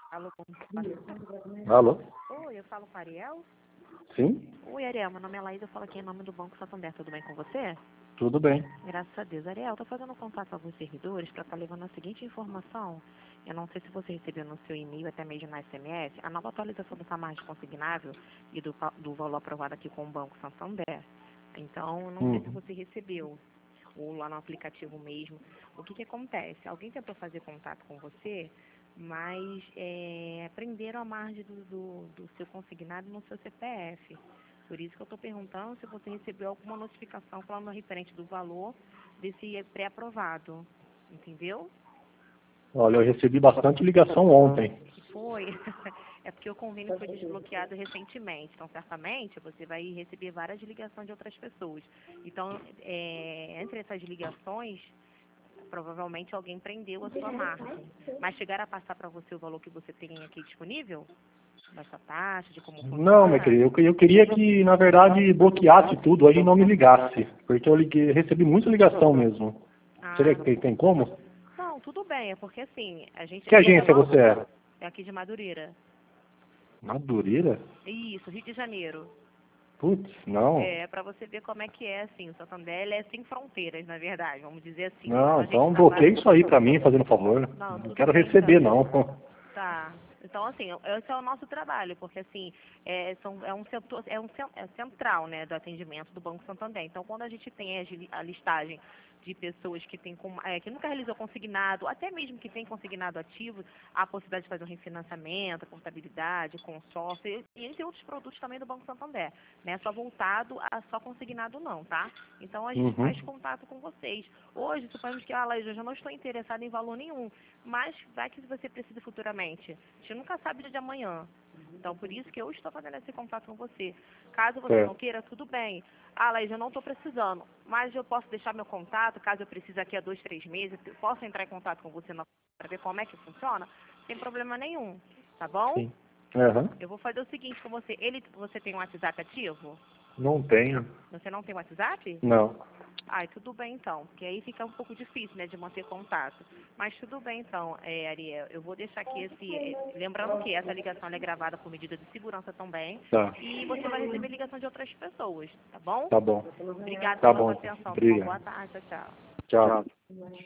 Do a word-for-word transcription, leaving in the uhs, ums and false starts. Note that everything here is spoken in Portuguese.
Alô, Alô? oi, eu falo com a Ariel? Sim? Oi, Ariel, meu nome é Laís, eu falo aqui em nome do Banco Santander, tudo bem com você? Tudo bem. Graças a Deus. Ariel, estou fazendo contato com alguns servidores para estar levando a seguinte informação. Eu não sei se você recebeu no seu e-mail, até mesmo na S M S, a nova atualização do Samarge consignável e do, pa- do valor aprovado aqui com o Banco Santander. Então, eu não sei se Uhum. você recebeu, ou lá no aplicativo mesmo. O que que acontece? Alguém tentou fazer contato com você, mas é, prenderam a margem do, do, do seu consignado no seu C P F. Por isso que eu estou perguntando se você recebeu alguma notificação falando referente do valor desse pré-aprovado. Entendeu? Olha, eu recebi bastante ligação ontem. Foi. É porque o convênio foi desbloqueado recentemente. Então, certamente, você vai receber várias ligações de outras pessoas. Então, é, entre essas ligações, provavelmente alguém prendeu a sua margem. Mas chegaram a passar para você o valor que você tem aqui disponível? Dessa taxa, de como Não, minha funciona? querida, eu, eu queria que, na verdade, bloqueasse tudo aí e não me ligasse. Porque eu liguei, recebi muita ligação mesmo. Seria Ah, que tem, tem como? não, tudo bem. É porque, assim, a gente... Que agência você é? É aqui de Madureira. Madureira? Isso, Rio de Janeiro. Putz, não. É, para você ver como é que é, assim, o Santander ele é sem fronteiras, na verdade, vamos dizer assim, né? Então Não, a gente então trabalha... bloqueie isso aí pra mim, fazendo favor. Não, Não tudo quero bem, então. receber, não. Tá. Então, assim, esse é o nosso trabalho, porque, assim, é, são, é, um setor, é um cen- é central, né, do atendimento do Banco Santander. Então, quando a gente tem a gi- a listagem de pessoas que, tem, com- é, que nunca realizou consignado, até mesmo que tem consignado ativo, há a possibilidade de fazer um refinanciamento, contabilidade, consórcio, e entre outros produtos também do Banco Santander, né, só voltado a só consignado não, tá? Então, a gente Uhum. faz contato com vocês. Hoje, suponhamos que, ah, Laís, eu já não estou interessada em valor nenhum, mas vai que você precisa futuramente. A gente nunca sabe o dia de amanhã. Então, por isso que eu estou fazendo esse contato com você. Caso você não Certo. queira, tudo bem. Ah, Laís, eu não estou precisando, mas eu posso deixar meu contato, caso eu precise daqui a dois, três meses, eu posso entrar em contato com você para ver como é que funciona? Sem problema nenhum, tá bom? Sim. Aham. Eu vou fazer o seguinte com você. Ele, você tem um WhatsApp ativo? Não tenho. Você não tem WhatsApp? Não. Ai, tudo bem então, porque aí fica um pouco difícil, né, de manter contato. Mas tudo bem então, é, Ariel, eu vou deixar aqui esse, é, lembrando que essa ligação ela é gravada por medida de segurança também, Tá. e você vai receber ligação de outras pessoas, tá bom? Tá bom. Obrigada Tá pela sua bom. atenção, tenha uma boa Obrigado. tarde, tchau, tchau. Tchau.